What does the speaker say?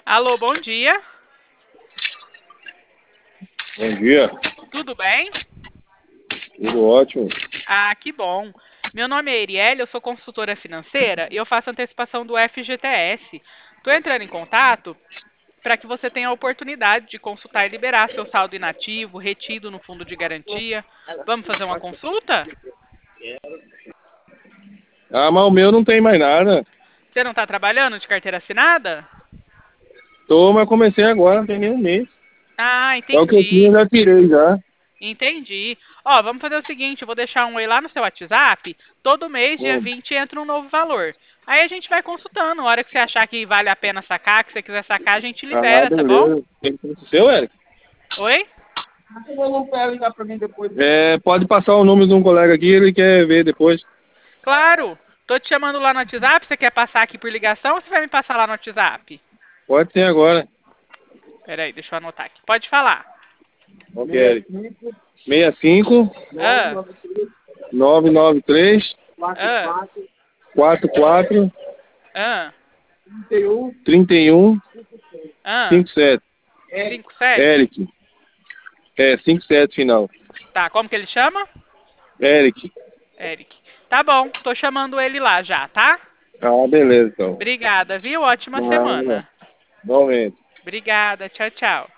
Alô, bom dia. Bom dia, Tudo bem? tudo ótimo. Ah, que bom. Meu nome é Erielle, eu sou consultora financeira e eu faço antecipação do FGTS. Estou entrando em contato para que você tenha a oportunidade de consultar e liberar seu saldo inativo, retido no fundo de garantia. Vamos fazer uma consulta? Ah, mas o meu não tem mais nada. Você não está trabalhando de carteira assinada? Tô, mas comecei agora, não tem nem um mês. Ah, É o que eu tinha, entendi. já tirei já. Entendi. Ó, vamos fazer o seguinte, eu vou deixar um oi lá no seu WhatsApp. Todo mês, dia Hum. 20, entra um novo valor. Aí a gente vai consultando. A hora que você achar que vale a pena sacar, que você quiser sacar, a gente Ah, libera, tá bom? beleza. Tem que ser seu, Eric? Oi? Pode passar o número de um colega aqui, ele quer ver depois. Claro. Tô te chamando lá no WhatsApp. Você quer passar aqui por ligação ou você vai me passar lá no WhatsApp? Pode ser agora. Peraí, deixa eu anotar aqui. Pode falar. Ok, Eric. 65 Ah, 993 ah, 44 ah, 31 ah. 57. 57? Eric. 57 final. Tá, como que ele chama? Eric. Eric. Tá bom, tô chamando ele lá já, tá? Ah, beleza então. Obrigada, viu? Ótima Nada. semana. Igualmente. Obrigada. Tchau, tchau.